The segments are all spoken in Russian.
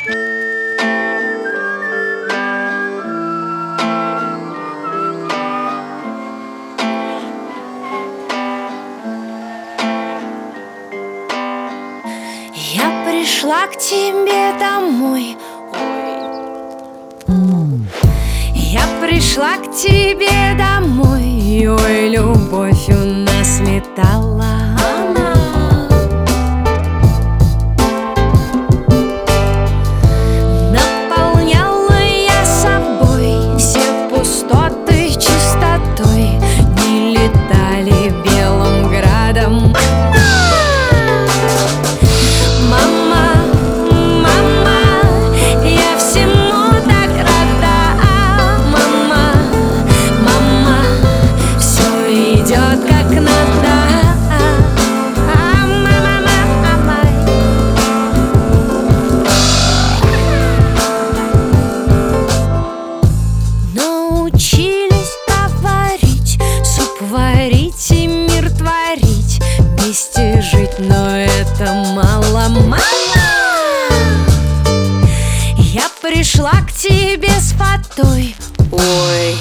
Я пришла к тебе домой. Я пришла к тебе домой. Ой, любовь у нас металла. Наполняла я собой все пустоты чистотой. Не летали белым градом. Научились говорить, суп варить и мир творить, вместе жить, но это мало, мало. Я пришла к тебе с фатой. Ой,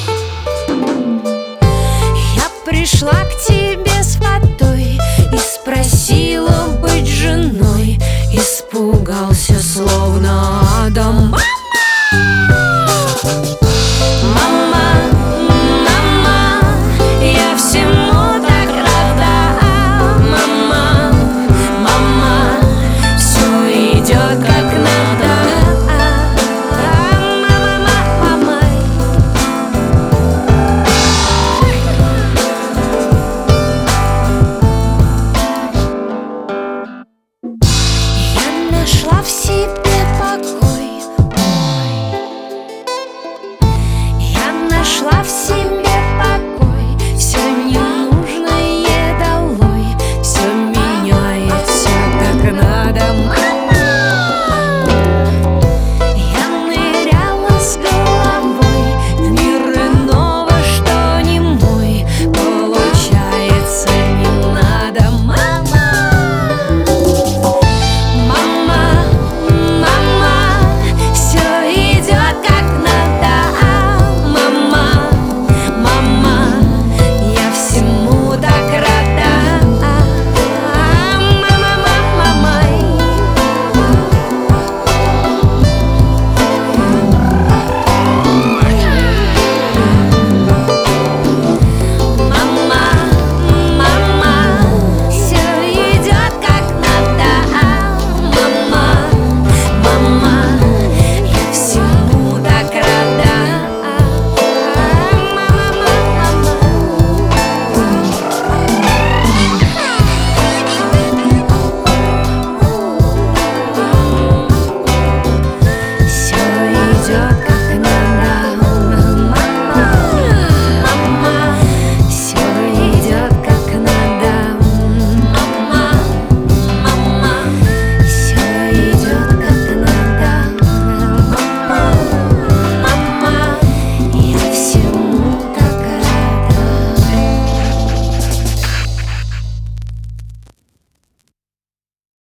я пришла к тебе с фатой и спросила быть женой. Испугался, словно Адам. Нашла в